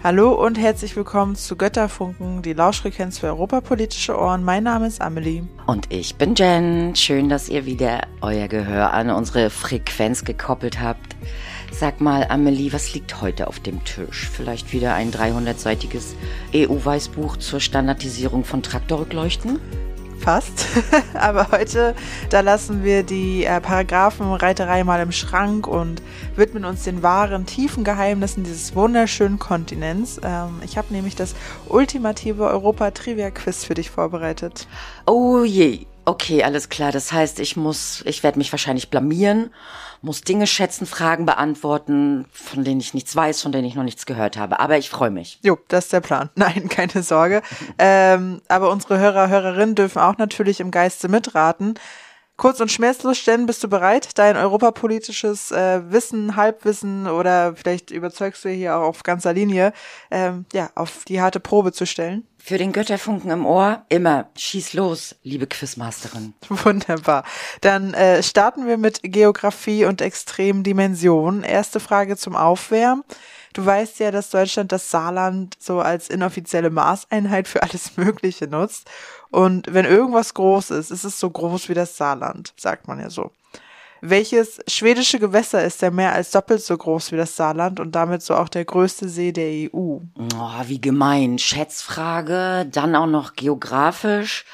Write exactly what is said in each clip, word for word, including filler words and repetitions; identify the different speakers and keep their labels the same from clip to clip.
Speaker 1: Hallo und herzlich willkommen zu Götterfunken, die Lauschfrequenz für europapolitische Ohren. Mein Name ist Amelie.
Speaker 2: Und ich bin Jen. Schön, dass ihr wieder euer Gehör an unsere Frequenz gekoppelt habt. Sag mal, Amelie, was liegt heute auf dem Tisch? Vielleicht wieder ein dreihundertseitiges E U-Weißbuch zur Standardisierung von Traktorrückleuchten?
Speaker 1: Fast. Aber heute, da lassen wir die äh, Paragraphenreiterei mal im Schrank und widmen uns den wahren, tiefen Geheimnissen dieses wunderschönen Kontinents. Ähm, ich habe nämlich das ultimative Europa-Trivia-Quiz für dich vorbereitet.
Speaker 2: Oh je. Okay, alles klar. Das heißt, ich muss, ich werde mich wahrscheinlich blamieren, muss Dinge schätzen, Fragen beantworten, von denen ich nichts weiß, von denen ich noch nichts gehört habe. Aber ich freue mich.
Speaker 1: Jo, das ist der Plan. Nein, keine Sorge. ähm, aber unsere Hörer, Hörerinnen dürfen auch natürlich im Geiste mitraten. Kurz und schmerzlos, Jen, bist du bereit, dein europapolitisches äh, Wissen, Halbwissen oder vielleicht überzeugst du hier auch auf ganzer Linie, ähm, ja, auf die harte Probe zu stellen?
Speaker 2: Für den Götterfunken im Ohr immer. Schieß los, liebe Quizmasterin.
Speaker 1: Wunderbar. Dann äh, starten wir mit Geografie und extremen Dimensionen. Erste Frage zum Aufwärmen. Du weißt ja, dass Deutschland das Saarland so als inoffizielle Maßeinheit für alles Mögliche nutzt. Und wenn irgendwas groß ist, ist es so groß wie das Saarland, sagt man ja so. Welches schwedische Gewässer ist denn mehr als doppelt so groß wie das Saarland und damit so auch der größte See der E U?
Speaker 2: Oh, wie gemein. Schätzfrage, dann auch noch geografisch.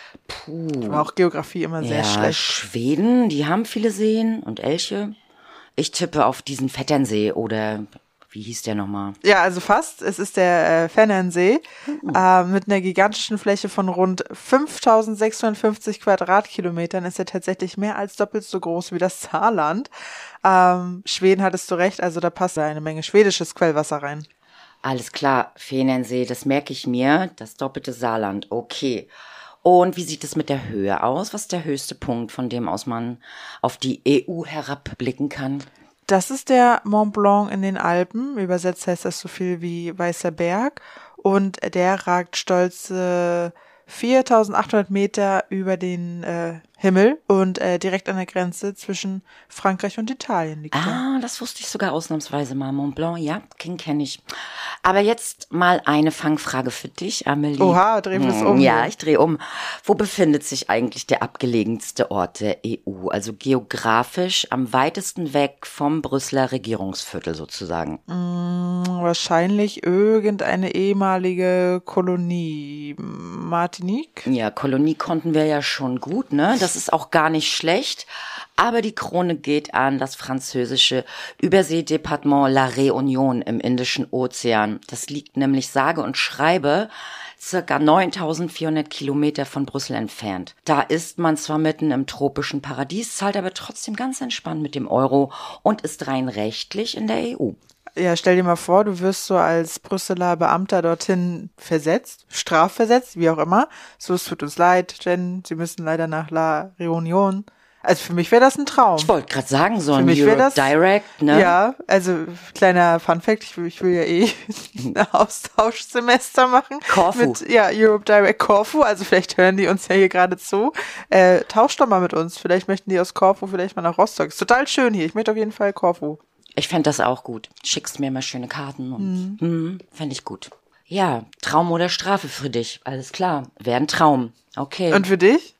Speaker 2: Puh.
Speaker 1: War auch Geografie immer sehr
Speaker 2: ja,
Speaker 1: schlecht.
Speaker 2: Schweden, die haben viele Seen und Elche. Ich tippe auf diesen Vetternsee oder wie hieß der nochmal?
Speaker 1: Ja, also fast. Es ist der äh, Fennernsee mhm. äh, mit einer gigantischen Fläche von rund fünftausendsechshundertfünfzig Quadratkilometern ist er tatsächlich mehr als doppelt so groß wie das Saarland. Ähm, Schweden hattest du recht, also da passt eine Menge schwedisches Quellwasser rein.
Speaker 2: Alles klar, Fennernsee, das merke ich mir, das doppelte Saarland, okay. Und wie sieht es mit der Höhe aus? Was ist der höchste Punkt, von dem aus man auf die E U herabblicken kann?
Speaker 1: Das ist der Mont Blanc in den Alpen. Übersetzt heißt das so viel wie Weißer Berg. Und der ragt stolze viertausendachthundert Meter über den äh, Himmel und äh, direkt an der Grenze zwischen Frankreich und Italien liegt er.
Speaker 2: Ah, das wusste ich sogar ausnahmsweise mal. Mont Blanc, ja, den kenne ich. Aber jetzt mal eine Fangfrage für dich, Amelie.
Speaker 1: Oha, drehen wir es um.
Speaker 2: Ja, ich drehe um. Wo befindet sich eigentlich der abgelegenste Ort der E U? Also geografisch am weitesten weg vom Brüsseler Regierungsviertel sozusagen.
Speaker 1: Mm, wahrscheinlich irgendeine ehemalige Kolonie. Martinique?
Speaker 2: Ja, Kolonie konnten wir ja schon gut, ne? Das ist auch gar nicht schlecht. Aber die Krone geht an das französische Überseedepartement La Réunion im Indischen Ozean. Das liegt nämlich sage und schreibe circa neuntausendvierhundert Kilometer von Brüssel entfernt. Da ist man zwar mitten im tropischen Paradies, zahlt aber trotzdem ganz entspannt mit dem Euro und ist rein rechtlich in der E U.
Speaker 1: Ja, stell dir mal vor, du wirst so als Brüsseler Beamter dorthin versetzt, strafversetzt, wie auch immer. So, es tut uns leid, Jen, Sie müssen leider nach La Réunion. Also für mich wäre das ein Traum.
Speaker 2: Ich wollte gerade sagen, so
Speaker 1: für
Speaker 2: ein
Speaker 1: mich
Speaker 2: Europe
Speaker 1: das,
Speaker 2: Direct, ne?
Speaker 1: Ja, also kleiner Funfact, ich will, ich will ja eh ein Austauschsemester machen.
Speaker 2: Korfu.
Speaker 1: Mit, ja, Europe Direct Korfu, also vielleicht hören die uns ja hier gerade zu. Äh, tausch doch mal mit uns, vielleicht möchten die aus Korfu vielleicht mal nach Rostock. Ist total schön hier, ich möchte auf jeden Fall Korfu.
Speaker 2: Ich fände das auch gut. Schickst mir mal schöne Karten und mhm. fände ich gut. Ja, Traum oder Strafe für dich, alles klar. Wäre ein Traum, okay.
Speaker 1: Und für dich?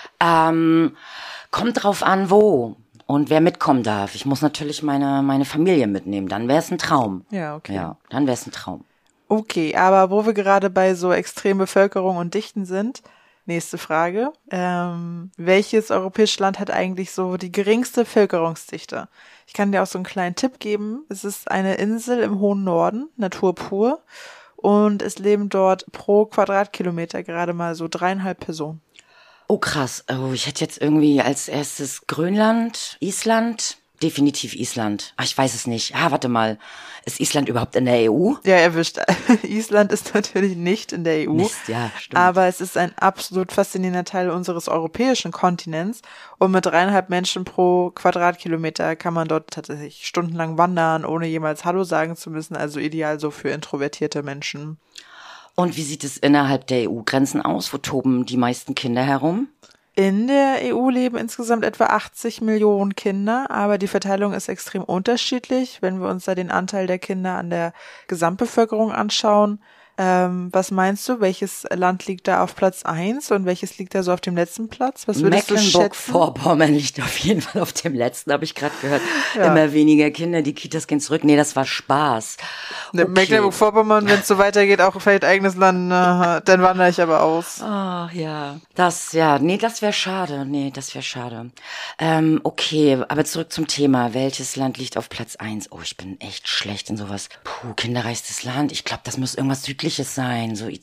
Speaker 2: Ähm, kommt drauf an, wo und wer mitkommen darf. Ich muss natürlich meine meine Familie mitnehmen, dann wäre es ein Traum.
Speaker 1: Ja, okay.
Speaker 2: Ja, dann wäre es ein Traum.
Speaker 1: Okay, aber wo wir gerade bei so extremen Bevölkerung und Dichten sind, nächste Frage. Ähm, welches europäische Land hat eigentlich so die geringste Bevölkerungsdichte? Ich kann dir auch so einen kleinen Tipp geben. Es ist eine Insel im hohen Norden, Natur pur. Und es leben dort pro Quadratkilometer gerade mal so dreieinhalb Personen.
Speaker 2: Oh krass, oh, ich hätte jetzt irgendwie als erstes Grönland, Island, definitiv Island. Ach, ich weiß es nicht. Ah, warte mal, ist Island überhaupt in der E U?
Speaker 1: Ja, erwischt. Island ist natürlich nicht in der E U.
Speaker 2: Mist, ja, stimmt.
Speaker 1: Aber es ist ein absolut faszinierender Teil unseres europäischen Kontinents. Und mit dreieinhalb Menschen pro Quadratkilometer kann man dort tatsächlich stundenlang wandern, ohne jemals Hallo sagen zu müssen. Also ideal so für introvertierte Menschen.
Speaker 2: Und wie sieht es innerhalb der E U-Grenzen aus? Wo toben die meisten Kinder herum?
Speaker 1: In der E U leben insgesamt etwa achtzig Millionen Kinder, aber die Verteilung ist extrem unterschiedlich. Wenn wir uns da den Anteil der Kinder an der Gesamtbevölkerung anschauen, ähm, was meinst du, welches Land liegt da auf Platz eins und welches liegt da so auf dem letzten Platz? Was würdest du schätzen?
Speaker 2: Mecklenburg-Vorpommern liegt auf jeden Fall auf dem letzten, habe ich gerade gehört. Ja. Immer weniger Kinder, die Kitas gehen zurück. Nee, das war Spaß.
Speaker 1: Okay. Mecklenburg-Vorpommern, wenn es so weitergeht, auch vielleicht eigenes Land, na, dann wandere ich aber aus.
Speaker 2: Ah, oh, ja. Das, ja, nee, das wäre schade. Nee, das wäre schade. Ähm, okay, aber zurück zum Thema. Welches Land liegt auf Platz eins? Oh, ich bin echt schlecht in sowas. Puh, kinderreichstes Land. Ich glaube, das muss irgendwas südliches sein. So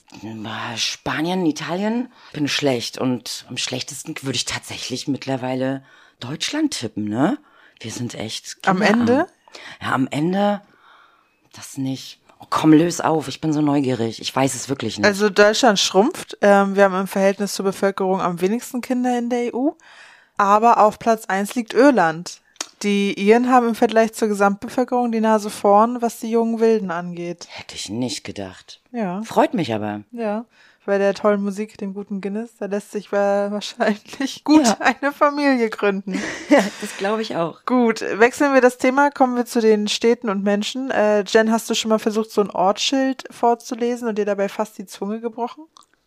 Speaker 2: Spanien, Italien. Bin schlecht. Und am schlechtesten würde ich tatsächlich mittlerweile Deutschland tippen, ne? Wir sind echt
Speaker 1: Am Ende?
Speaker 2: Ja, am Ende das nicht. Oh, komm, löse auf. Ich bin so neugierig. Ich weiß es wirklich nicht.
Speaker 1: Also Deutschland schrumpft. Ähm, wir haben im Verhältnis zur Bevölkerung am wenigsten Kinder in der E U. Aber auf Platz eins liegt Irland. Die Iren haben im Vergleich zur Gesamtbevölkerung die Nase vorn, was die jungen Wilden angeht.
Speaker 2: Hätte ich nicht gedacht.
Speaker 1: Ja.
Speaker 2: Freut mich aber.
Speaker 1: Ja. Bei der tollen Musik, dem guten Guinness, da lässt sich wahrscheinlich gut ja. eine Familie gründen.
Speaker 2: Ja, das glaube ich auch.
Speaker 1: Gut, wechseln wir das Thema, kommen wir zu den Städten und Menschen. Äh, Jen, hast du schon mal versucht, so ein Ortsschild vorzulesen und dir dabei fast die Zunge gebrochen?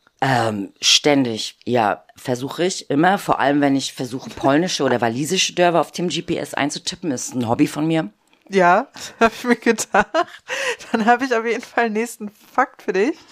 Speaker 2: Ähm, ständig, ja, versuche ich immer, vor allem wenn ich versuche, polnische oder walisische Dörfer auf dem G P S einzutippen, ist ein Hobby von mir.
Speaker 1: Ja, habe ich mir gedacht. Dann habe ich auf jeden Fall einen nächsten Fakt für dich.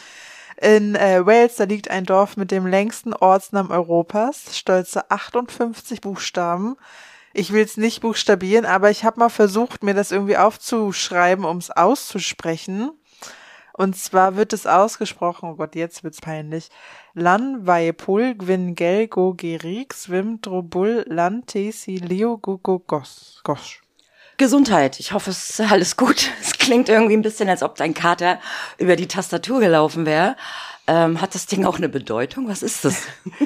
Speaker 1: In äh, Wales, da liegt ein Dorf mit dem längsten Ortsnamen Europas, stolze achtundfünfzig Buchstaben. Ich will es nicht buchstabieren, aber ich habe mal versucht, mir das irgendwie aufzuschreiben, um es auszusprechen. Und zwar wird es ausgesprochen, oh Gott, jetzt wird's peinlich. Lan Vaepul Gwyn Gel Go Gerig Swim Drobul Lan Tesi Leo Go Go Gos Gosch.
Speaker 2: Gesundheit. Ich hoffe, es ist alles gut. Es klingt irgendwie ein bisschen, als ob dein Kater über die Tastatur gelaufen wäre. Ähm, hat das Ding auch eine Bedeutung? Was ist das?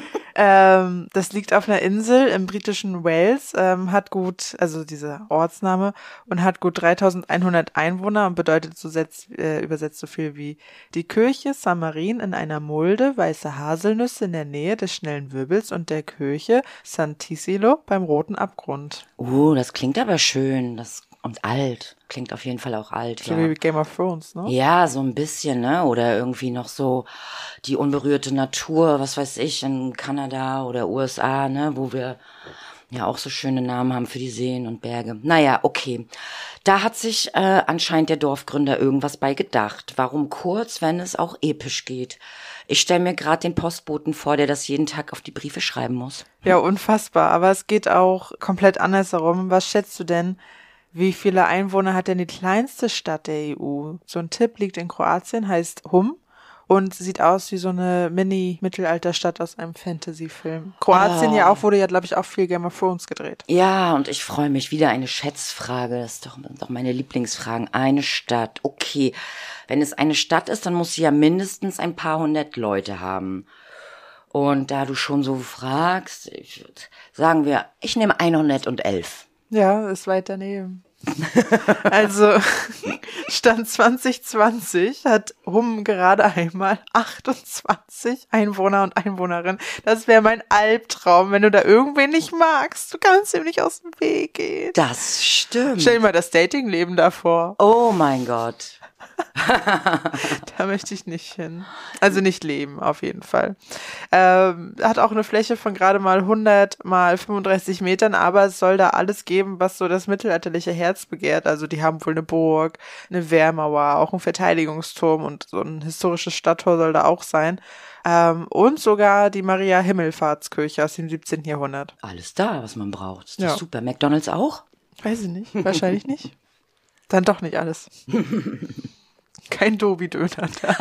Speaker 1: ähm, das liegt auf einer Insel im britischen Wales, ähm, hat gut, also dieser Ortsname, und hat gut dreitausendeinhundert Einwohner und bedeutet so setzt, äh, übersetzt so viel wie die Kirche Samarin in einer Mulde, weiße Haselnüsse in der Nähe des schnellen Wirbels und der Kirche Sant'Isilo beim roten Abgrund.
Speaker 2: Oh, das klingt aber schön. Das und alt. Klingt auf jeden Fall auch alt,
Speaker 1: so
Speaker 2: ja.
Speaker 1: So wie Game of Thrones, ne?
Speaker 2: Ja, so ein bisschen, ne? Oder irgendwie noch so die unberührte Natur, was weiß ich, in Kanada oder U S A, ne? Wo wir ja auch so schöne Namen haben für die Seen und Berge. Naja, okay. Da hat sich äh, anscheinend der Dorfgründer irgendwas bei gedacht. Warum kurz, wenn es auch episch geht? Ich stelle mir gerade den Postboten vor, der das jeden Tag auf die Briefe schreiben muss.
Speaker 1: Ja, unfassbar. Aber es geht auch komplett andersherum. Was schätzt du denn? Wie viele Einwohner hat denn die kleinste Stadt der E U? So ein Tipp liegt in Kroatien, heißt Hum und sieht aus wie so eine Mini-Mittelalterstadt aus einem Fantasy-Film. Kroatien oh. ja auch, wurde ja, glaube ich, auch viel Game of Thrones gedreht.
Speaker 2: Ja, und ich freue mich. Wieder eine Schätzfrage. Das ist doch, doch meine Lieblingsfragen. Eine Stadt. Okay. Wenn es eine Stadt ist, dann muss sie ja mindestens ein paar hundert Leute haben. Und da du schon so fragst, ich, sagen wir, ich nehme hundertelf.
Speaker 1: Ja, ist weit daneben. Also, Stand zwanzig zwanzig hat Hum gerade einmal achtundzwanzig Einwohner und Einwohnerinnen. Das wäre mein Albtraum, wenn du da irgendwen nicht magst. Du kannst ihm nicht aus dem Weg gehen.
Speaker 2: Das stimmt.
Speaker 1: Stell dir mal das Datingleben davor.
Speaker 2: Oh mein Gott.
Speaker 1: Da möchte ich nicht hin. Also nicht leben, auf jeden Fall. Ähm, hat auch eine Fläche von gerade mal hundert mal fünfunddreißig Metern, aber es soll da alles geben, was so das mittelalterliche Herz begehrt. Also die haben wohl eine Burg, eine Wehrmauer, auch einen Verteidigungsturm und so ein historisches Stadttor soll da auch sein. Ähm, und sogar die Maria-Himmelfahrtskirche aus dem siebzehnten Jahrhundert.
Speaker 2: Alles da, was man braucht. Das ist
Speaker 1: ja.
Speaker 2: super. McDonald's auch?
Speaker 1: Weiß ich nicht. Wahrscheinlich nicht. Dann doch nicht alles. Kein Dobi-Döner da.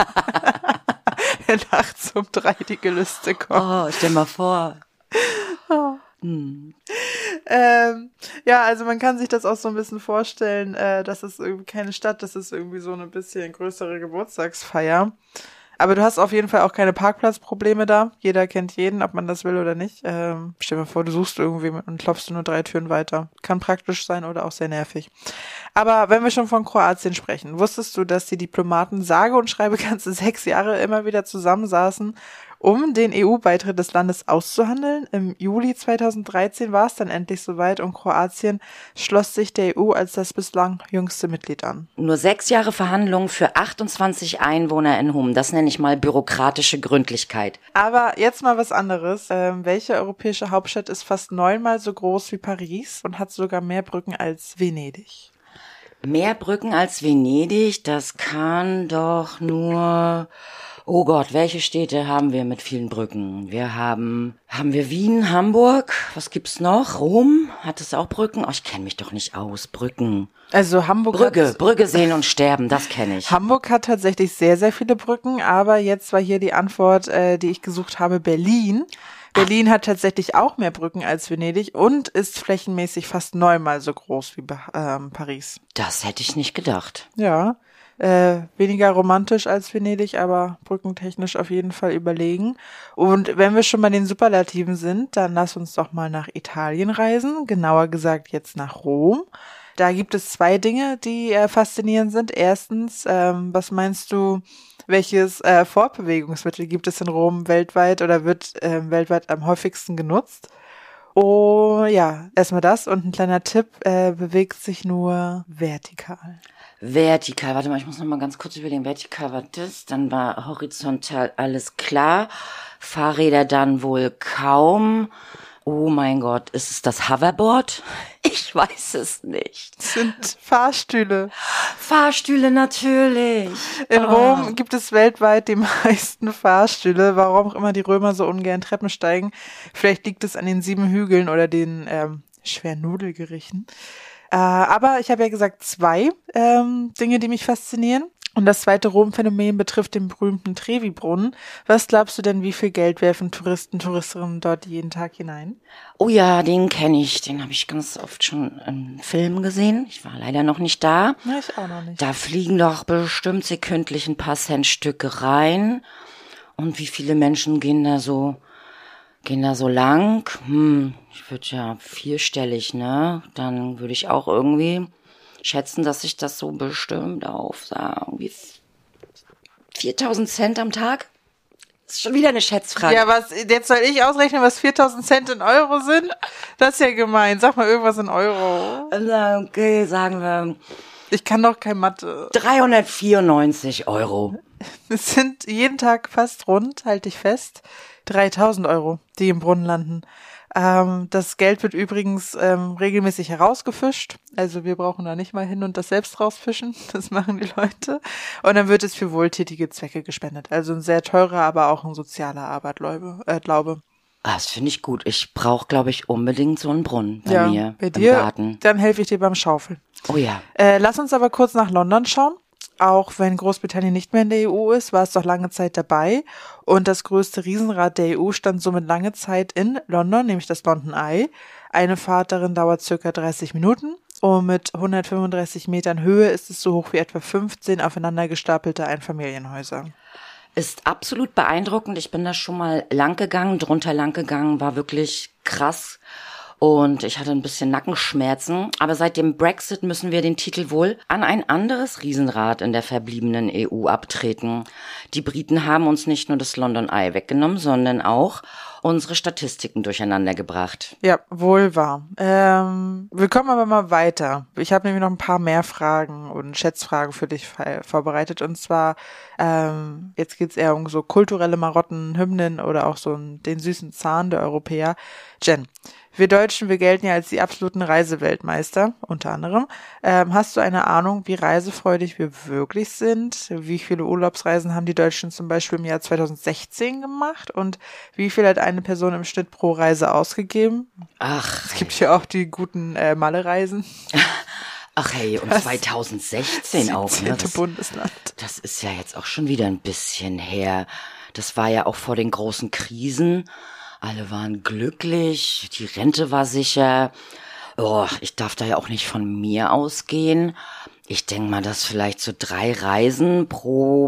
Speaker 1: Der nachts um drei die Gelüste kommt.
Speaker 2: Oh, stell mal vor.
Speaker 1: Oh. Hm. Ähm, ja, also man kann sich das auch so ein bisschen vorstellen, äh, das ist irgendwie keine Stadt, das ist irgendwie so eine bisschen größere Geburtstagsfeier. Aber du hast auf jeden Fall auch keine Parkplatzprobleme da. Jeder kennt jeden, ob man das will oder nicht. Ähm, stell dir mal vor, du suchst irgendwie und klopfst du nur drei Türen weiter. Kann praktisch sein oder auch sehr nervig. Aber wenn wir schon von Kroatien sprechen, wusstest du, dass die Diplomaten sage und schreibe ganze sechs Jahre immer wieder zusammensaßen, um den E U-Beitritt des Landes auszuhandeln? Im Juli zweitausenddreizehn war es dann endlich soweit und Kroatien schloss sich der E U als das bislang jüngste Mitglied an.
Speaker 2: Nur sechs Jahre Verhandlungen für achtundzwanzig Einwohner in Hum. Das nenne ich mal bürokratische Gründlichkeit.
Speaker 1: Aber jetzt mal was anderes. Ähm, welche europäische Hauptstadt ist fast neunmal so groß wie Paris und hat sogar mehr Brücken als Venedig?
Speaker 2: Mehr Brücken als Venedig, das kann doch nur... Oh Gott, welche Städte haben wir mit vielen Brücken? Wir haben, haben wir Wien, Hamburg, was gibt's noch? Rom, hat es auch Brücken? Oh, ich kenne mich doch nicht aus, Brücken.
Speaker 1: Also Hamburg
Speaker 2: Brügge,
Speaker 1: hat,
Speaker 2: Brügge sehen und sterben, das kenne ich.
Speaker 1: Hamburg hat tatsächlich sehr, sehr viele Brücken, aber jetzt war hier die Antwort, äh, die ich gesucht habe, Berlin. Berlin hat tatsächlich auch mehr Brücken als Venedig und ist flächenmäßig fast neunmal so groß wie ähm, Paris.
Speaker 2: Das hätte ich nicht gedacht.
Speaker 1: Ja, äh, weniger romantisch als Venedig, aber brückentechnisch auf jeden Fall überlegen. Und wenn wir schon bei den Superlativen sind, dann lass uns doch mal nach Italien reisen, genauer gesagt jetzt nach Rom. Da gibt es zwei Dinge, die äh, faszinierend sind. Erstens, ähm, was meinst du, welches äh, Fortbewegungsmittel gibt es in Rom weltweit oder wird äh, weltweit am häufigsten genutzt? Oh ja, erstmal das und ein kleiner Tipp, äh, bewegt sich nur vertikal.
Speaker 2: Vertikal, warte mal, ich muss noch mal ganz kurz überlegen. Vertikal war das, dann war horizontal alles klar. Fahrräder dann wohl kaum. Oh mein Gott, ist es das Hoverboard? Ich weiß es nicht.
Speaker 1: Das sind Fahrstühle.
Speaker 2: Fahrstühle natürlich.
Speaker 1: In
Speaker 2: Oh.
Speaker 1: Rom gibt es weltweit die meisten Fahrstühle, warum auch immer die Römer so ungern Treppen steigen. Vielleicht liegt es an den sieben Hügeln oder den ähm, schweren Nudelgerichten. Äh, aber ich habe ja gesagt, zwei ähm, Dinge, die mich faszinieren. Und das zweite Rom-Phänomen betrifft den berühmten Trevi-Brunnen. Was glaubst du denn, wie viel Geld werfen Touristen, Touristinnen dort jeden Tag hinein?
Speaker 2: Oh ja, den kenne ich. Den habe ich ganz oft schon im Film gesehen. Ich war leider noch nicht da.
Speaker 1: Na, ich auch noch nicht.
Speaker 2: Da fliegen doch bestimmt sekündlich ein paar Centstücke rein. Und wie viele Menschen gehen da so, gehen da so lang? Hm, ich würde ja vierstellig, ne? Dann würde ich auch irgendwie schätzen, dass sich das so bestimmt auf, sagen wir, viertausend Cent am Tag? Das ist schon wieder eine Schätzfrage.
Speaker 1: Ja, was, jetzt soll ich ausrechnen, was viertausend Cent in Euro sind? Das ist ja gemein. Sag mal irgendwas in Euro.
Speaker 2: Na, okay, sagen wir
Speaker 1: Ich kann doch kein Mathe.
Speaker 2: dreihundertvierundneunzig Euro.
Speaker 1: Es sind jeden Tag fast rund, halte ich fest, dreitausend Euro, die im Brunnen landen. Ähm, das Geld wird übrigens ähm, regelmäßig herausgefischt. Also wir brauchen da nicht mal hin und das selbst rausfischen. Das machen die Leute. Und dann wird es für wohltätige Zwecke gespendet. Also ein sehr teurer, aber auch ein sozialer Aberglaube. Äh, Glaube.
Speaker 2: Ah, das finde ich gut. Ich brauche, glaube ich, unbedingt so einen Brunnen bei
Speaker 1: ja,
Speaker 2: mir
Speaker 1: bei
Speaker 2: im
Speaker 1: dir,
Speaker 2: Garten.
Speaker 1: Dann helfe ich dir beim Schaufeln.
Speaker 2: Oh ja.
Speaker 1: Äh, lass uns aber kurz nach London schauen. Auch wenn Großbritannien nicht mehr in der E U ist, war es doch lange Zeit dabei. Und das größte Riesenrad der E U stand somit lange Zeit in London, nämlich das London Eye. Eine Fahrt darin dauert circa dreißig Minuten. Und mit hundertfünfunddreißig Metern Höhe ist es so hoch wie etwa fünfzehn aufeinander gestapelte Einfamilienhäuser.
Speaker 2: Ist absolut beeindruckend. Ich bin da schon mal lang gegangen, drunter lang gegangen, war wirklich krass. Und ich hatte ein bisschen Nackenschmerzen. Aber seit dem Brexit müssen wir den Titel wohl an ein anderes Riesenrad in der verbliebenen E U abtreten. Die Briten haben uns nicht nur das London Eye weggenommen, sondern auch unsere Statistiken durcheinander gebracht.
Speaker 1: Ja, wohl wahr. Ähm, wir kommen aber mal weiter. Ich habe nämlich noch ein paar mehr Fragen und Schätzfragen für dich vorbereitet. Und zwar, ähm, jetzt geht's eher um so kulturelle Marotten, Hymnen oder auch so den süßen Zahn der Europäer. Jen, wir Deutschen, wir gelten ja als die absoluten Reiseweltmeister, unter anderem. Ähm, hast du eine Ahnung, wie reisefreudig wir wirklich sind? Wie viele Urlaubsreisen haben die Deutschen zum Beispiel im Jahr zweitausendsechzehn gemacht? Und wie viel hat eine Person im Schnitt pro Reise ausgegeben?
Speaker 2: Ach.
Speaker 1: Es gibt ja auch die guten äh, Malle-Reisen.
Speaker 2: Ach hey, und zweitausendsechzehn auch, ne? Das,
Speaker 1: Bundesland.
Speaker 2: Das ist ja jetzt auch schon wieder ein bisschen her. Das war ja auch vor den großen Krisen. Alle waren glücklich, die Rente war sicher. Oh, ich darf da ja auch nicht von mir ausgehen. Ich denke mal, dass vielleicht so drei Reisen pro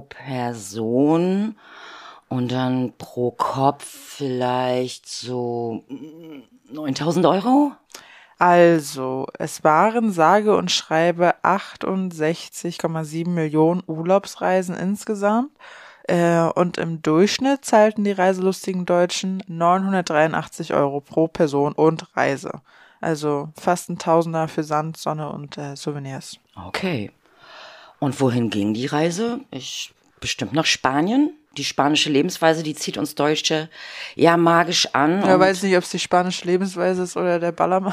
Speaker 2: Person und dann pro Kopf vielleicht so neuntausend Euro.
Speaker 1: Also, es waren sage und schreibe achtundsechzig Komma sieben Millionen Urlaubsreisen insgesamt. Äh, und im Durchschnitt zahlten die reiselustigen Deutschen neunhundertdreiundachtzig Euro pro Person und Reise. Also fast ein Tausender für Sand, Sonne und äh, Souvenirs.
Speaker 2: Okay. Und wohin ging die Reise? Ich bestimmt nach Spanien. Die spanische Lebensweise, die zieht uns Deutsche ja magisch an.
Speaker 1: Ja, weiß nicht, ob es die spanische Lebensweise ist oder der Ballermann.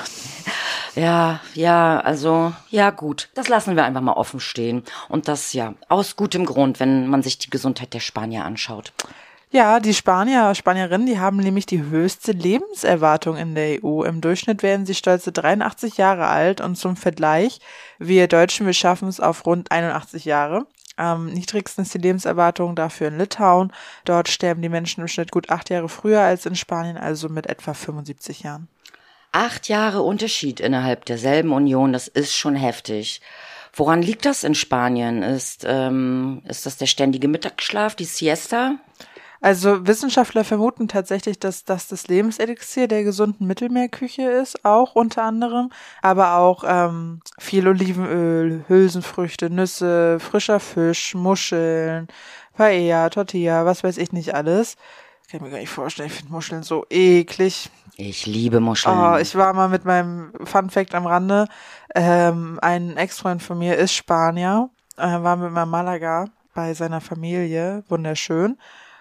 Speaker 2: Ja, ja, also, ja gut. Das lassen wir einfach mal offen stehen. Und das ja aus gutem Grund, wenn man sich die Gesundheit der Spanier anschaut.
Speaker 1: Ja, die Spanier, Spanierinnen, die haben nämlich die höchste Lebenserwartung in der E U. Im Durchschnitt werden sie stolze dreiundachtzig Jahre alt und zum Vergleich, wir Deutschen, wir schaffen es auf rund einundachtzig Jahre. Am niedrigsten ist die Lebenserwartung dafür in Litauen. Dort sterben die Menschen im Schnitt gut acht Jahre früher als in Spanien, also mit etwa fünfundsiebzig Jahren.
Speaker 2: Acht Jahre Unterschied innerhalb derselben Union, das ist schon heftig. Woran liegt das in Spanien? Ist, ähm, ist das der ständige Mittagsschlaf, die Siesta?
Speaker 1: Also Wissenschaftler vermuten tatsächlich, dass das das Lebenselixier der gesunden Mittelmeerküche ist, auch unter anderem, aber auch ähm, viel Olivenöl, Hülsenfrüchte, Nüsse, frischer Fisch, Muscheln, Paella, Tortilla, was weiß ich nicht alles. Kann ich mir gar nicht vorstellen, ich finde Muscheln so eklig.
Speaker 2: Ich liebe Muscheln.
Speaker 1: Oh, ich war mal mit meinem Funfact am Rande. Ähm, ein Ex-Freund von mir ist Spanier, äh, war mit meinem Malaga bei seiner Familie, wunderschön.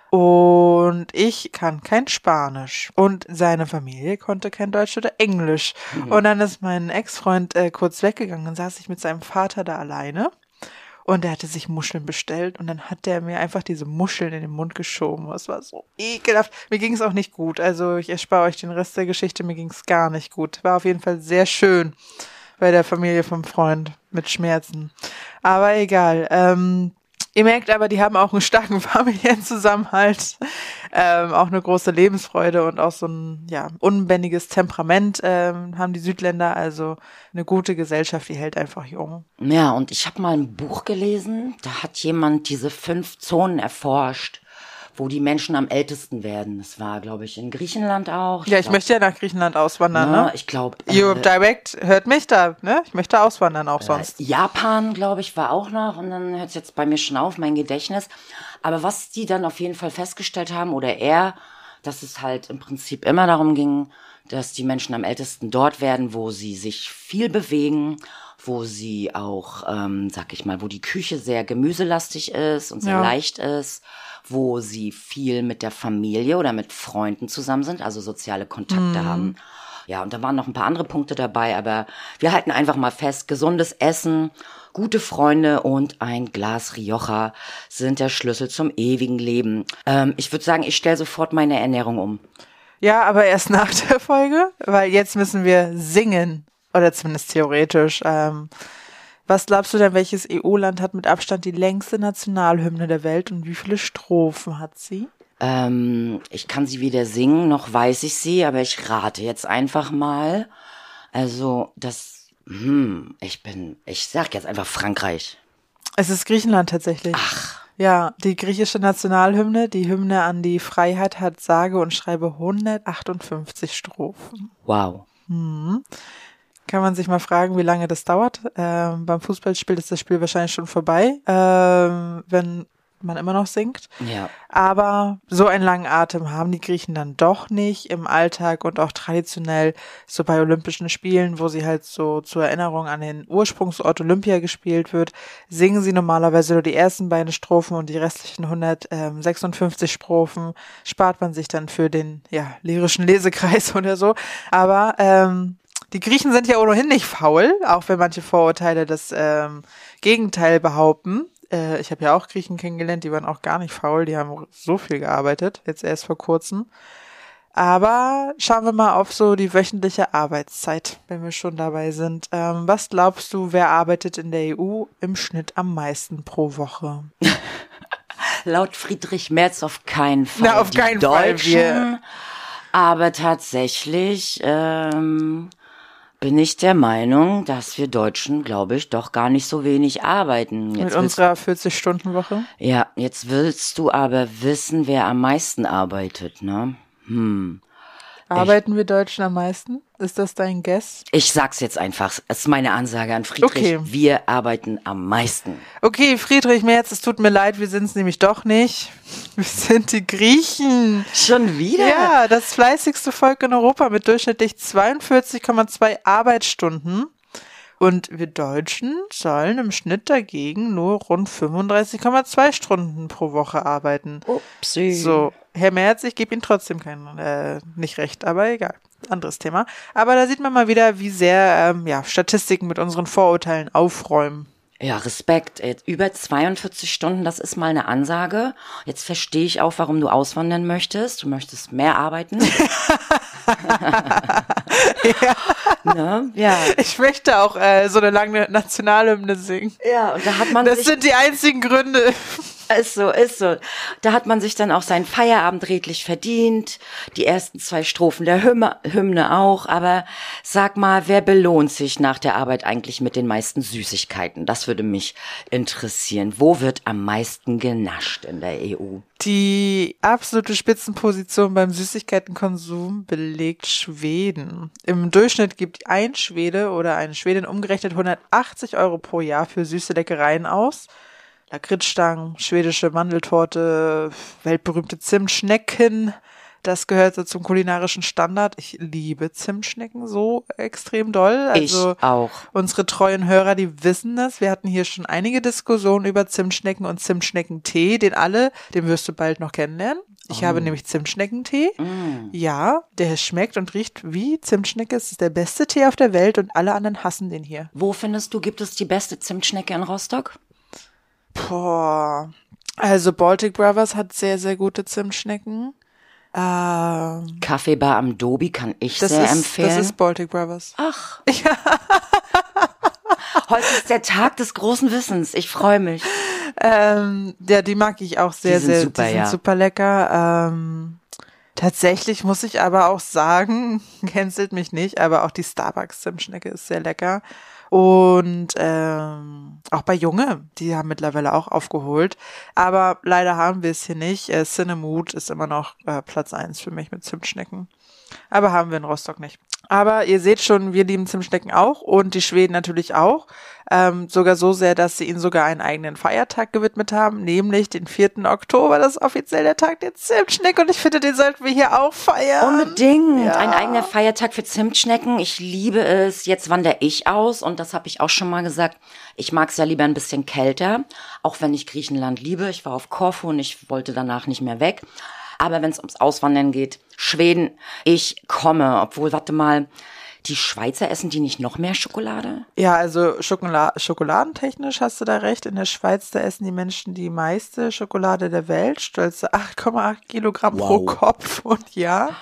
Speaker 1: Und ich kann kein Spanisch. Und seine Familie konnte kein Deutsch oder Englisch. Mhm. Und dann ist mein Ex-Freund äh, kurz weggegangen und saß ich mit seinem Vater da alleine. Und er hatte sich Muscheln bestellt und dann hat der mir einfach diese Muscheln in den Mund geschoben. Das war so ekelhaft. Mir ging es auch nicht gut. Also ich erspare euch den Rest der Geschichte. Mir ging es gar nicht gut. War auf jeden Fall sehr schön bei der Familie vom Freund mit Schmerzen. Aber egal. Ähm, ihr merkt aber, die haben auch einen starken Familienzusammenhalt, ähm, auch eine große Lebensfreude und auch so ein ja unbändiges Temperament ähm, haben die Südländer. Also eine gute Gesellschaft, die hält einfach jung.
Speaker 2: Ja, und ich habe mal ein Buch gelesen, da hat jemand diese fünf Zonen erforscht, wo die Menschen am ältesten werden. Das war, glaube ich, in Griechenland auch.
Speaker 1: Ich ja, ich glaub, möchte ja nach Griechenland auswandern, ne?
Speaker 2: ne? Ich glaube.
Speaker 1: Europe äh, Direct hört mich da, ne? Ich möchte auswandern auch äh, sonst.
Speaker 2: Japan, glaube ich, war auch noch. Und dann hört es jetzt bei mir schon auf, mein Gedächtnis. Aber was die dann auf jeden Fall festgestellt haben, oder er, dass es halt im Prinzip immer darum ging, dass die Menschen am ältesten dort werden, wo sie sich viel bewegen, wo sie auch, ähm, sag ich mal, wo die Küche sehr gemüselastig ist und sehr ja. leicht ist, wo sie viel mit der Familie oder mit Freunden zusammen sind, also soziale Kontakte mm. haben. Ja, und da waren noch ein paar andere Punkte dabei, aber wir halten einfach mal fest, gesundes Essen, gute Freunde und ein Glas Rioja sind der Schlüssel zum ewigen Leben. Ähm, ich würde sagen, ich stelle sofort meine Ernährung um.
Speaker 1: Ja, aber erst nach der Folge, weil jetzt müssen wir singen, oder zumindest theoretisch. Ähm, was glaubst du denn, welches E U-Land hat mit Abstand die längste Nationalhymne der Welt und wie viele Strophen hat sie?
Speaker 2: Ähm, ich kann sie weder singen, noch weiß ich sie, aber ich rate jetzt einfach mal. Also, das, hm, ich bin, ich sag jetzt einfach Frankreich.
Speaker 1: Es ist Griechenland tatsächlich.
Speaker 2: Ach.
Speaker 1: Ja, die griechische Nationalhymne, die Hymne an die Freiheit, hat sage und schreibe hundertachtundfünfzig Strophen.
Speaker 2: Wow.
Speaker 1: Hm. Kann man sich mal fragen, wie lange das dauert. Ähm, beim Fußballspiel ist das Spiel wahrscheinlich schon vorbei, ähm, wenn man immer noch singt.
Speaker 2: Ja.
Speaker 1: Aber so einen langen Atem haben die Griechen dann doch nicht im Alltag und auch traditionell so bei Olympischen Spielen, wo sie halt so zur Erinnerung an den Ursprungsort Olympia gespielt wird, singen sie normalerweise nur die ersten beiden Strophen und die restlichen hundertsechsundfünfzig Strophen spart man sich dann für den ja lyrischen Lesekreis oder so. Aber ähm, die Griechen sind ja ohnehin nicht faul, auch wenn manche Vorurteile das ähm, Gegenteil behaupten. Äh, ich habe ja auch Griechen kennengelernt, die waren auch gar nicht faul, die haben so viel gearbeitet, jetzt erst vor kurzem. Aber schauen wir mal auf so die wöchentliche Arbeitszeit, wenn wir schon dabei sind. Ähm, was glaubst du, wer arbeitet in der E U im Schnitt am meisten pro Woche?
Speaker 2: Laut Friedrich Merz auf keinen Fall.
Speaker 1: Na, auf
Speaker 2: die
Speaker 1: keinen
Speaker 2: Deutschen,
Speaker 1: Fall. Wir.
Speaker 2: Aber tatsächlich ähm, bin ich der Meinung, dass wir Deutschen, glaube ich, doch gar nicht so wenig arbeiten.
Speaker 1: Jetzt Mit unserer vierzig-Stunden-Woche?
Speaker 2: Ja, jetzt willst du aber wissen, wer am meisten arbeitet, ne? Hm.
Speaker 1: Arbeiten ich, wir Deutschen am meisten? Ist das dein Guess?
Speaker 2: Ich sag's jetzt einfach. Es ist meine Ansage an Friedrich. Okay. Wir arbeiten am meisten.
Speaker 1: Okay, Friedrich Merz, es tut mir leid, wir sind's nämlich doch nicht. Wir sind die Griechen.
Speaker 2: Schon wieder?
Speaker 1: Ja, das fleißigste Volk in Europa mit durchschnittlich zweiundvierzig Komma zwei Arbeitsstunden. Und wir Deutschen sollen im Schnitt dagegen nur rund fünfunddreißig Komma zwei Stunden pro Woche arbeiten.
Speaker 2: Upsi.
Speaker 1: So, Herr Merz, ich gebe Ihnen trotzdem kein, äh, nicht recht, aber egal. Anderes Thema. Aber da sieht man mal wieder, wie sehr ähm, ja, Statistiken mit unseren Vorurteilen aufräumen.
Speaker 2: Ja, Respekt. Über zweiundvierzig Stunden, das ist mal eine Ansage. Jetzt verstehe ich auch, warum du auswandern möchtest. Du möchtest mehr arbeiten.
Speaker 1: ja.
Speaker 2: Ne? Ja.
Speaker 1: Ich möchte auch äh, so eine lange Nationalhymne singen.
Speaker 2: Ja, und da hat man
Speaker 1: Das
Speaker 2: sich
Speaker 1: sind die einzigen Gründe.
Speaker 2: Ist so, ist so. Da hat man sich dann auch seinen Feierabend redlich verdient. Die ersten zwei Strophen der Hymne, Hymne auch. Aber sag mal, wer belohnt sich nach der Arbeit eigentlich mit den meisten Süßigkeiten? Das würde mich interessieren. Wo wird am meisten genascht in der E U?
Speaker 1: Die absolute Spitzenposition beim Süßigkeitenkonsum belegt Schweden. Im Durchschnitt gibt ein Schwede oder eine Schwedin umgerechnet hundertachtzig Euro pro Jahr für süße Leckereien aus. Lakritzstangen, schwedische Mandeltorte, weltberühmte Zimtschnecken. Das gehört so zum kulinarischen Standard. Ich liebe Zimtschnecken so extrem doll. Also
Speaker 2: ich auch.
Speaker 1: Unsere treuen Hörer, die wissen das. Wir hatten hier schon einige Diskussionen über Zimtschnecken und Zimtschneckentee. Den alle, den wirst du bald noch kennenlernen. Ich oh. habe nämlich Zimtschneckentee. Mm. Ja, der schmeckt und riecht wie Zimtschnecke. Es ist der beste Tee auf der Welt und alle anderen hassen den hier.
Speaker 2: Wo findest du, gibt es die beste Zimtschnecke in Rostock?
Speaker 1: Boah, also Baltic Brothers hat sehr, sehr gute Zimtschnecken. Ähm,
Speaker 2: Kaffeebar am Dobi kann ich
Speaker 1: das
Speaker 2: sehr
Speaker 1: ist,
Speaker 2: empfehlen.
Speaker 1: Das ist Baltic Brothers.
Speaker 2: Ach. Ja. Heute ist der Tag des großen Wissens. Ich freue mich.
Speaker 1: Ähm, ja, die mag ich auch sehr,
Speaker 2: die sind
Speaker 1: sehr.
Speaker 2: Super,
Speaker 1: die sind
Speaker 2: ja.
Speaker 1: super lecker. Ähm, tatsächlich muss ich aber auch sagen, cancelt mich nicht, aber auch die Starbucks-Zimtschnecke ist sehr lecker. Und ähm, auch bei Junge, die haben mittlerweile auch aufgeholt. Aber leider haben wir es hier nicht. Äh, Cinemood ist immer noch äh, Platz eins für mich mit Zimtschnecken. Aber haben wir in Rostock nicht. Aber ihr seht schon, wir lieben Zimtschnecken auch und die Schweden natürlich auch. Ähm, sogar so sehr, dass sie ihnen sogar einen eigenen Feiertag gewidmet haben, nämlich den vierten Oktober. Das ist offiziell der Tag der Zimtschnecke und ich finde, den sollten wir hier auch feiern.
Speaker 2: Unbedingt.
Speaker 1: Ja.
Speaker 2: Ein eigener Feiertag für Zimtschnecken. Ich liebe es. Jetzt wandere ich aus und das habe ich auch schon mal gesagt. Ich mag es ja lieber ein bisschen kälter, auch wenn ich Griechenland liebe. Ich war auf Korfu und ich wollte danach nicht mehr weg. Aber wenn es ums Auswandern geht, Schweden, ich komme. Obwohl, warte mal, die Schweizer essen die nicht noch mehr Schokolade?
Speaker 1: Ja, also Schokola- schokoladentechnisch hast du da recht. In der Schweiz, da essen die Menschen die meiste Schokolade der Welt. Stolze acht Komma acht Kilogramm wow. pro Kopf und Jahr.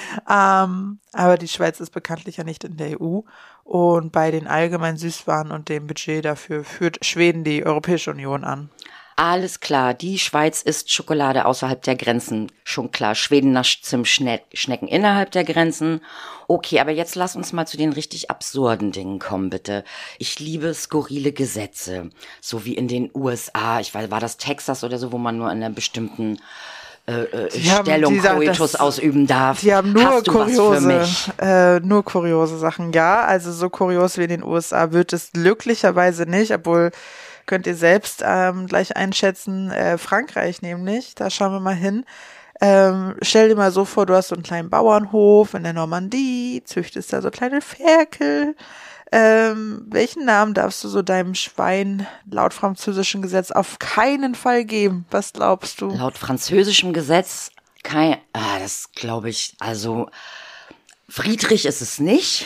Speaker 1: Ähm, aber die Schweiz ist bekanntlich ja nicht in der E U. Und bei den allgemeinen Süßwaren und dem Budget dafür führt Schweden die Europäische Union an.
Speaker 2: Alles klar, die Schweiz isst Schokolade außerhalb der Grenzen. Schon klar, Schweden nascht Zimtschnecken innerhalb der Grenzen. Okay, aber jetzt lass uns mal zu den richtig absurden Dingen kommen, bitte. Ich liebe skurrile Gesetze, so wie in den U S A. Ich weiß, war das Texas oder so, wo man nur in einer bestimmten äh, äh, Stellung
Speaker 1: haben,
Speaker 2: Koitus
Speaker 1: das,
Speaker 2: ausüben darf.
Speaker 1: Die haben nur
Speaker 2: Hast du
Speaker 1: kuriose,
Speaker 2: was für mich?
Speaker 1: Äh, nur kuriose Sachen. Ja, also so kurios wie in den U S A wird es glücklicherweise nicht, obwohl könnt ihr selbst ähm, gleich einschätzen, äh, Frankreich nämlich, da schauen wir mal hin. Ähm, stell dir mal so vor, du hast so einen kleinen Bauernhof in der Normandie, züchtest da so kleine Ferkel. Ähm, welchen Namen darfst du so deinem Schwein laut französischem Gesetz auf keinen Fall geben? Was glaubst du?
Speaker 2: Laut französischem Gesetz kein, ah, das glaube ich, also Friedrich ist es nicht.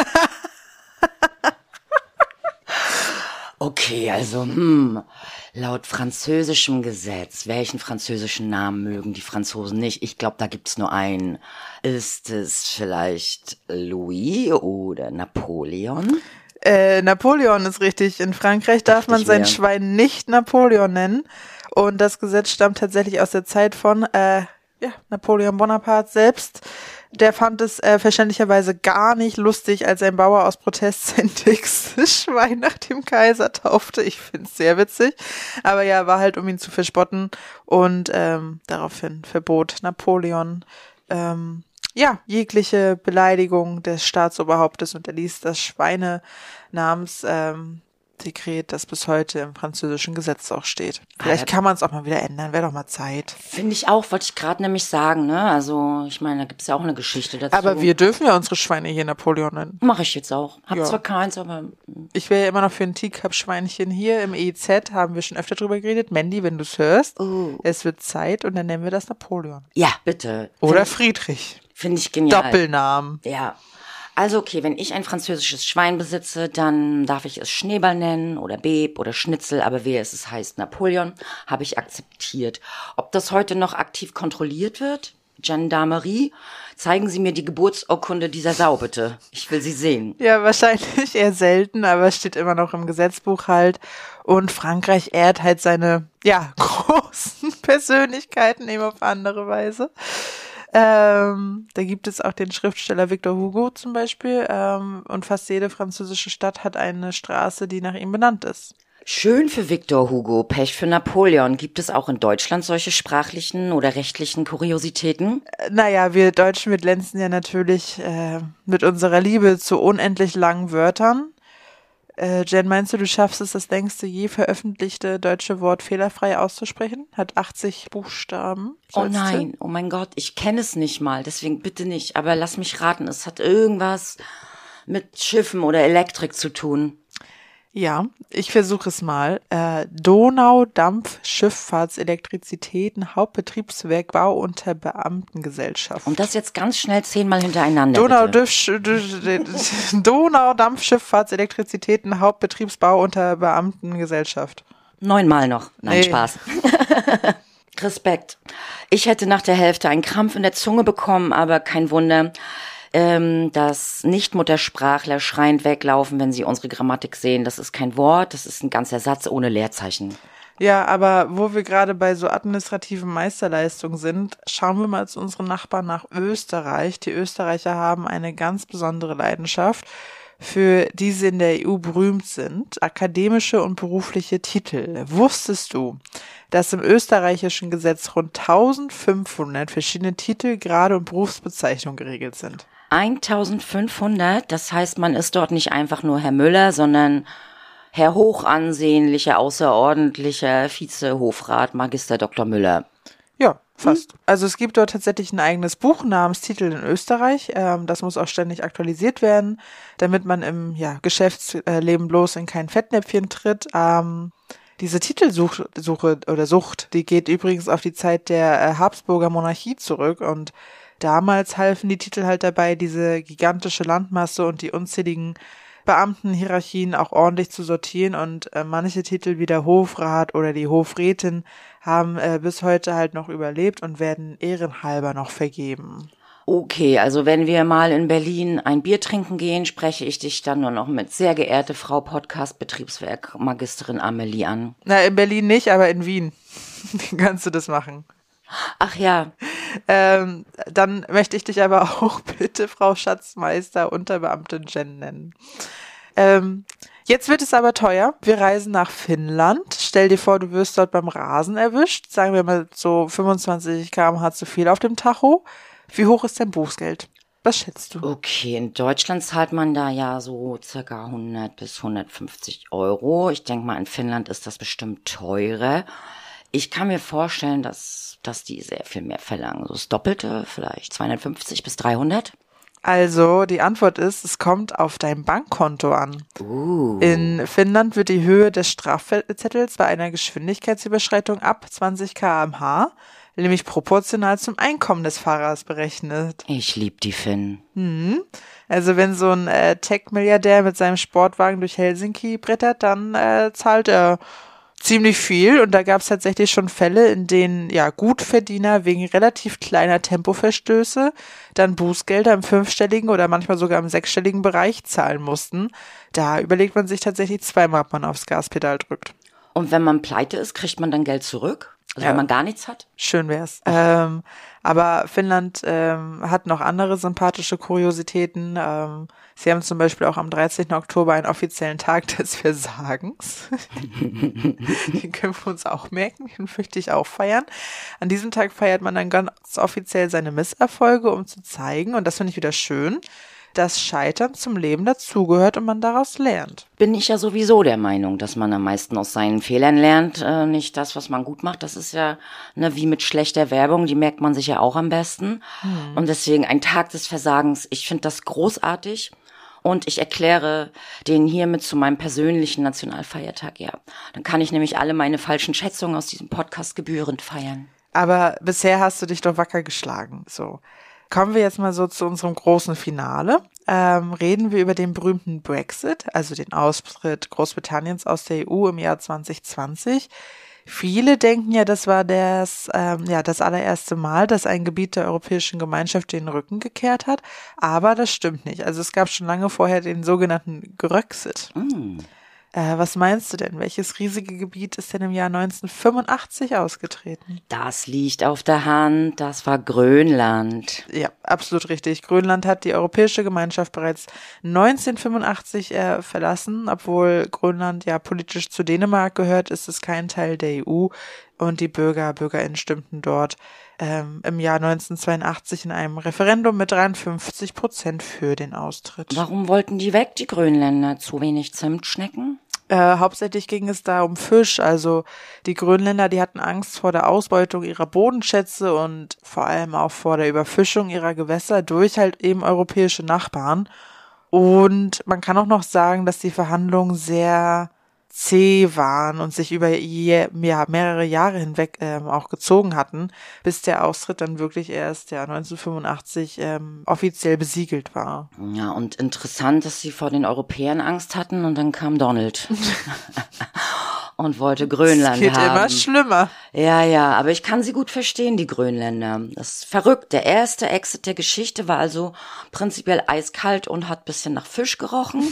Speaker 2: Okay, also, hm, laut französischem Gesetz, welchen französischen Namen mögen die Franzosen nicht? Ich glaube, da gibt's nur einen. Ist es vielleicht Louis oder Napoleon?
Speaker 1: Äh, Napoleon ist richtig. In Frankreich darf man sein Schwein nicht Napoleon nennen. Und das Gesetz stammt tatsächlich aus der Zeit von äh, ja, Napoleon Bonaparte selbst. Der fand es äh, verständlicherweise gar nicht lustig, als ein Bauer aus Protest sein dickstes Schwein nach dem Kaiser taufte. Ich finde es sehr witzig. Aber ja, war halt, um ihn zu verspotten. Und ähm, daraufhin verbot Napoleon ähm, ja, jegliche Beleidigung des Staatsoberhauptes und erließ das Schweinenamens ähm, Dekret, das bis heute im französischen Gesetz auch steht. Vielleicht kann man es auch mal wieder ändern, wäre doch mal Zeit.
Speaker 2: Finde ich auch, wollte ich gerade nämlich sagen, ne? Also, ich meine, da gibt es ja auch eine Geschichte dazu.
Speaker 1: Aber wir dürfen ja unsere Schweine hier Napoleon nennen.
Speaker 2: Mache ich jetzt auch. Hab
Speaker 1: Ja.
Speaker 2: zwar keins, aber...
Speaker 1: Ich wäre ja immer noch für ein Teacup-Schweinchen hier. Im E Z haben wir schon öfter drüber geredet. Mandy, wenn du es hörst,
Speaker 2: Oh.
Speaker 1: es wird Zeit und dann nennen wir das Napoleon.
Speaker 2: Ja, bitte.
Speaker 1: Oder Friedrich.
Speaker 2: Finde ich genial.
Speaker 1: Doppelnamen.
Speaker 2: Ja. Also okay, wenn ich ein französisches Schwein besitze, dann darf ich es Schneeball nennen oder Beb oder Schnitzel, aber wehe, es heißt Napoleon, habe ich akzeptiert. Ob das heute noch aktiv kontrolliert wird? Gendarmerie, zeigen Sie mir die Geburtsurkunde dieser Sau, bitte. Ich will sie sehen.
Speaker 1: Ja, wahrscheinlich eher selten, aber es steht immer noch im Gesetzbuch halt. Und Frankreich ehrt halt seine, ja, großen Persönlichkeiten eben auf andere Weise. Ähm, da gibt es auch den Schriftsteller Victor Hugo zum Beispiel. Ähm, und fast jede französische Stadt hat eine Straße, die nach ihm benannt ist.
Speaker 2: Schön für Victor Hugo, Pech für Napoleon. Gibt es auch in Deutschland solche sprachlichen oder rechtlichen Kuriositäten?
Speaker 1: Äh, naja, wir Deutschen, wir glänzen ja natürlich äh, mit unserer Liebe zu unendlich langen Wörtern. Äh, Jen, meinst du, du schaffst es, das längste je veröffentlichte deutsche Wort fehlerfrei auszusprechen? Hat achtzig Buchstaben. So
Speaker 2: Oh
Speaker 1: als
Speaker 2: nein, oh mein Gott, ich kenne es nicht mal, deswegen bitte nicht. Aber lass mich raten, es hat irgendwas mit Schiffen oder Elektrik zu tun.
Speaker 1: Ja, ich versuche es mal. Äh, Donau-Dampf-Schifffahrts-Elektrizitäten Hauptbetriebswerk Bau unter Beamtengesellschaft.
Speaker 2: Und das jetzt ganz schnell zehnmal hintereinander, bitte.
Speaker 1: Donau-Dampf- Donau-Dampf-Schifffahrts-Elektrizitäten Hauptbetriebsbau unter Beamtengesellschaft.
Speaker 2: Neunmal noch. Nein,
Speaker 1: Nee.
Speaker 2: Spaß. Respekt. Ich hätte nach der Hälfte einen Krampf in der Zunge bekommen, aber kein Wunder, ähm, dass Nicht-Muttersprachler schreiend weglaufen, wenn sie unsere Grammatik sehen. Das ist kein Wort, das ist ein ganzer Satz ohne Leerzeichen.
Speaker 1: Ja, aber wo wir gerade bei so administrativen Meisterleistungen sind, schauen wir mal zu unseren Nachbarn nach Österreich. Die Österreicher haben eine ganz besondere Leidenschaft, für die sie in der E U berühmt sind, akademische und berufliche Titel. Wusstest du, dass im österreichischen Gesetz rund eintausendfünfhundert verschiedene Titel, Grade und Berufsbezeichnungen geregelt sind?
Speaker 2: eintausendfünfhundert, das heißt, man ist dort nicht einfach nur Herr Müller, sondern Herr hochansehnlicher, außerordentlicher Vize-Hofrat, Magister Doktor Müller.
Speaker 1: Ja, fast. Also es gibt dort tatsächlich ein eigenes Buch namens Titel in Österreich. Ähm, das muss auch ständig aktualisiert werden, damit man im ja, Geschäftsleben bloß in kein Fettnäpfchen tritt. Ähm, diese Titelsuche Suche oder Sucht, die geht übrigens auf die Zeit der äh, Habsburger Monarchie zurück und damals halfen die Titel halt dabei, diese gigantische Landmasse und die unzähligen Beamtenhierarchien auch ordentlich zu sortieren und äh, manche Titel wie der Hofrat oder die Hofrätin haben äh, bis heute halt noch überlebt und werden ehrenhalber noch vergeben.
Speaker 2: Okay, also wenn wir mal in Berlin ein Bier trinken gehen, spreche ich dich dann nur noch mit sehr geehrte Frau Podcast-Betriebswerk Magisterin Amelie an.
Speaker 1: Na, in Berlin nicht, aber in Wien kannst du das machen.
Speaker 2: Ach ja,
Speaker 1: Ähm, dann möchte ich dich aber auch bitte Frau Schatzmeister Unterbeamtin Jen nennen. Ähm, jetzt wird es aber teuer. Wir reisen nach Finnland. Stell dir vor, du wirst dort beim Rasen erwischt. Sagen wir mal so fünfundzwanzig Kilometer pro Stunde zu viel auf dem Tacho. Wie hoch ist dein Bußgeld? Was schätzt du?
Speaker 2: okay, in Deutschland zahlt man da ja so circa hundert bis hundertfünfzig Euro. Ich denke mal, in Finnland ist das bestimmt teurer. Ich kann mir vorstellen, dass, dass die sehr viel mehr verlangen. So das Doppelte, vielleicht zweihundertfünfzig bis dreihundert.
Speaker 1: Also, die Antwort ist, es kommt auf dein Bankkonto an.
Speaker 2: Uh.
Speaker 1: In Finnland wird die Höhe des Strafzettels bei einer Geschwindigkeitsüberschreitung ab zwanzig Kilometer pro Stunde nämlich proportional zum Einkommen des Fahrers berechnet.
Speaker 2: Ich lieb die Finnen.
Speaker 1: Hm. Also wenn so ein äh, Tech-Milliardär mit seinem Sportwagen durch Helsinki brettert, dann äh, zahlt er ziemlich viel. Und da gab es tatsächlich schon Fälle, in denen ja Gutverdiener wegen relativ kleiner Tempoverstöße dann Bußgelder im fünfstelligen oder manchmal sogar im sechsstelligen Bereich zahlen mussten. Da überlegt man sich tatsächlich zweimal, ob man aufs Gaspedal drückt.
Speaker 2: Und wenn man pleite ist, kriegt man dann Geld zurück? Also
Speaker 1: Ja.
Speaker 2: wenn man gar nichts hat?
Speaker 1: Schön wär's. Ähm, aber Finnland ähm, hat noch andere sympathische Kuriositäten. Ähm, sie haben zum Beispiel auch am dreizehnten Oktober einen offiziellen Tag des Versagens. Den können wir uns auch merken, den möchte ich auch feiern. An diesem Tag feiert man dann ganz offiziell seine Misserfolge, um zu zeigen, und das finde ich wieder schön, dass Scheitern zum Leben dazugehört und man daraus lernt.
Speaker 2: Bin ich ja sowieso der Meinung, dass man am meisten aus seinen Fehlern lernt, äh, nicht das, was man gut macht. Das ist ja ne, wie mit schlechter Werbung, die merkt man sich ja auch am besten. Hm. Und deswegen ein Tag des Versagens, ich finde das großartig. Und ich erkläre den hiermit zu meinem persönlichen Nationalfeiertag, ja. Dann kann ich nämlich alle meine falschen Schätzungen aus diesem Podcast gebührend feiern.
Speaker 1: Aber bisher hast du dich doch wacker geschlagen, so. Kommen wir jetzt mal so zu unserem großen Finale. Ähm, reden wir über den berühmten Brexit, also den Austritt Großbritanniens aus der E U im Jahr zwanzig zwanzig. Viele denken ja, das war das, ähm, ja, das allererste Mal, dass ein Gebiet der Europäischen Gemeinschaft den Rücken gekehrt hat. Aber das stimmt nicht. Also es gab schon lange vorher den sogenannten Gröxit.
Speaker 2: Mm.
Speaker 1: Äh, was meinst du denn? Welches riesige Gebiet ist denn im Jahr neunzehnhundertfünfundachtzig ausgetreten?
Speaker 2: Das liegt auf der Hand, das war Grönland.
Speaker 1: Ja, absolut richtig. Grönland hat die Europäische Gemeinschaft bereits neunzehnhundertfünfundachtzig äh, verlassen. Obwohl Grönland ja politisch zu Dänemark gehört, ist es kein Teil der E U. Und die Bürger, BürgerInnen stimmten dort ähm, im Jahr neunzehnhundertzweiundachtzig in einem Referendum mit dreiundfünfzig Prozent für den Austritt.
Speaker 2: Warum wollten die weg, die Grönländer? Zu wenig Zimtschnecken?
Speaker 1: Äh, hauptsächlich ging es da um Fisch, also die Grönländer, die hatten Angst vor der Ausbeutung ihrer Bodenschätze und vor allem auch vor der Überfischung ihrer Gewässer durch halt eben europäische Nachbarn. Und man kann auch noch sagen, dass die Verhandlungen sehr zäh waren und sich über je, ja, mehrere Jahre hinweg ähm, auch gezogen hatten, bis der Austritt dann wirklich erst ja neunzehnhundertfünfundachtzig ähm, offiziell besiegelt war.
Speaker 2: Ja, und interessant, dass sie vor den Europäern Angst hatten und dann kam Donald und wollte Grönland
Speaker 1: Es geht
Speaker 2: haben.
Speaker 1: immer schlimmer.
Speaker 2: Ja, ja, aber ich kann sie gut verstehen, die Grönländer. Das ist verrückt. Der erste Exit der Geschichte war also prinzipiell eiskalt und hat ein bisschen nach Fisch gerochen.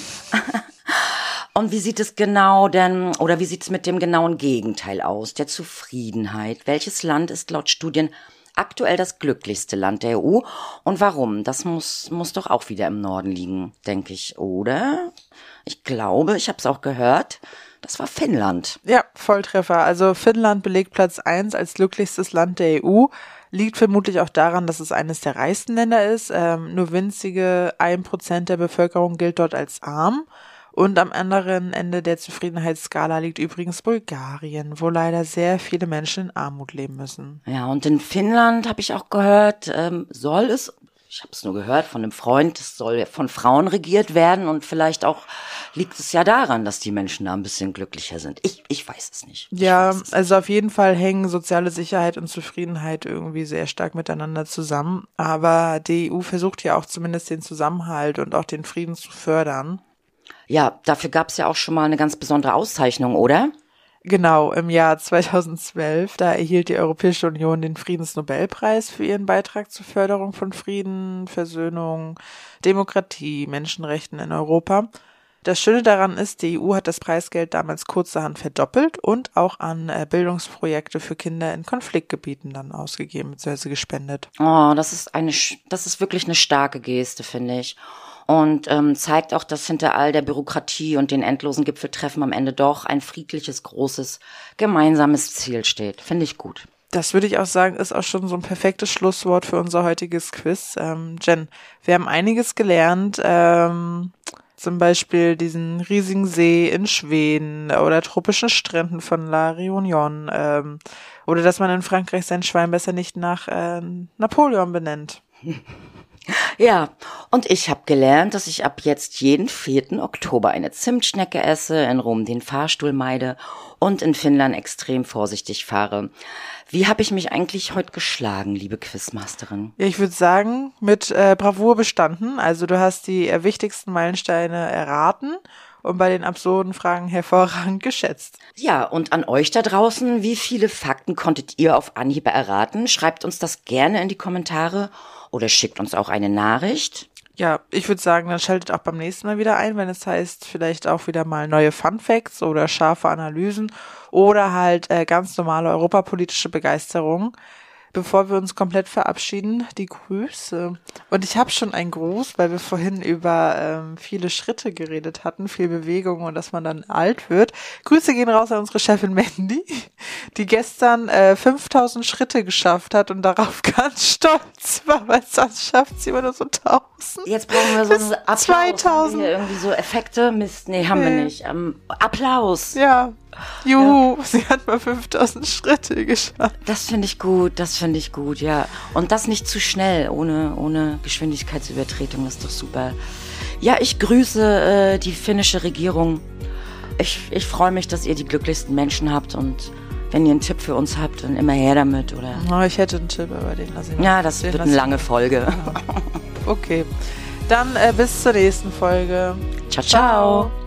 Speaker 2: Und wie sieht es genau denn, oder wie sieht es mit dem genauen Gegenteil aus, der Zufriedenheit? Welches Land ist laut Studien aktuell das glücklichste Land der E U? Und warum? Das muss muss doch auch wieder im Norden liegen, denke ich, oder? Ich glaube, ich habe es auch gehört, das war Finnland.
Speaker 1: Ja, Volltreffer. Also Finnland belegt Platz eins als glücklichstes Land der E U. Liegt vermutlich auch daran, dass es eines der reichsten Länder ist. Ähm, nur winzige ein Prozent der Bevölkerung gilt dort als arm. Und am anderen Ende der Zufriedenheitsskala liegt übrigens Bulgarien, wo leider sehr viele Menschen in Armut leben müssen.
Speaker 2: Ja, und in Finnland habe ich auch gehört, ähm, soll es, ich habe es nur gehört von einem Freund, es soll von Frauen regiert werden und vielleicht auch liegt es ja daran, dass die Menschen da ein bisschen glücklicher sind. Ich, ich weiß es nicht. Ich
Speaker 1: Ja,
Speaker 2: weiß es
Speaker 1: also auf jeden Fall hängen soziale Sicherheit und Zufriedenheit irgendwie sehr stark miteinander zusammen. Aber die E U versucht ja auch zumindest den Zusammenhalt und auch den Frieden zu fördern.
Speaker 2: Ja, dafür gab es ja auch schon mal eine ganz besondere Auszeichnung, oder?
Speaker 1: Genau, im Jahr zweitausendzwölf, da erhielt die Europäische Union den Friedensnobelpreis für ihren Beitrag zur Förderung von Frieden, Versöhnung, Demokratie, Menschenrechten in Europa. Das Schöne daran ist, die E U hat das Preisgeld damals kurzerhand verdoppelt und auch an äh, Bildungsprojekte für Kinder in Konfliktgebieten dann ausgegeben bzw. gespendet.
Speaker 2: Oh, das ist eine, das ist wirklich eine starke Geste, finde ich. Und ähm, zeigt auch, dass hinter all der Bürokratie und den endlosen Gipfeltreffen am Ende doch ein friedliches, großes, gemeinsames Ziel steht. Finde ich gut.
Speaker 1: Das würde ich auch sagen, ist auch schon so ein perfektes Schlusswort für unser heutiges Quiz. Ähm, Jen, wir haben einiges gelernt, ähm, zum Beispiel diesen riesigen See in Schweden oder tropischen Stränden von La Réunion ähm, oder dass man in Frankreich sein Schwein besser nicht nach äh, Napoleon benennt.
Speaker 2: Ja, und ich habe gelernt, dass ich ab jetzt jeden vierten Oktober eine Zimtschnecke esse, in Rom den Fahrstuhl meide und in Finnland extrem vorsichtig fahre. Wie habe ich mich eigentlich heute geschlagen, liebe Quizmasterin?
Speaker 1: Ja, ich würde sagen, mit äh, Bravour bestanden. Also du hast die äh, wichtigsten Meilensteine erraten und bei den absurden Fragen hervorragend geschätzt.
Speaker 2: Ja, und an euch da draußen, wie viele Fakten konntet ihr auf Anhieb erraten? Schreibt uns das gerne in die Kommentare oder schickt uns auch eine Nachricht.
Speaker 1: Ja, ich würde sagen, dann schaltet auch beim nächsten Mal wieder ein, wenn es heißt, vielleicht auch wieder mal neue Fun Facts oder scharfe Analysen oder halt äh, ganz normale europapolitische Begeisterung. Bevor wir uns komplett verabschieden, die Grüße. Und ich habe schon einen Gruß, weil wir vorhin über ähm, viele Schritte geredet hatten, viel Bewegung und dass man dann alt wird. Grüße gehen raus an unsere Chefin Mandy, die gestern äh, fünftausend Schritte geschafft hat und darauf ganz stolz war, weil sonst schafft sie immer nur so tausend.
Speaker 2: Jetzt brauchen wir so einen Applaus.
Speaker 1: zweitausend.
Speaker 2: Haben wir hier irgendwie so Effekte? Mist, nee, haben nee. wir nicht. Ähm, Applaus.
Speaker 1: Ja. Juhu, ja. Sie hat mal fünftausend Schritte geschafft.
Speaker 2: Das finde ich gut, das finde ich gut, ja. Und das nicht zu schnell, ohne, ohne Geschwindigkeitsübertretung, das ist doch super. Ja, ich grüße äh, die finnische Regierung. Ich, ich freue mich, dass ihr die glücklichsten Menschen habt und wenn ihr einen Tipp für uns habt, dann immer her damit, oder?
Speaker 1: Oh, ich hätte einen Tipp, aber den lasse ich mal.
Speaker 2: Ja, das wird eine lange Folge.
Speaker 1: Ja. Okay, dann äh, bis zur nächsten Folge.
Speaker 2: Ciao, ciao.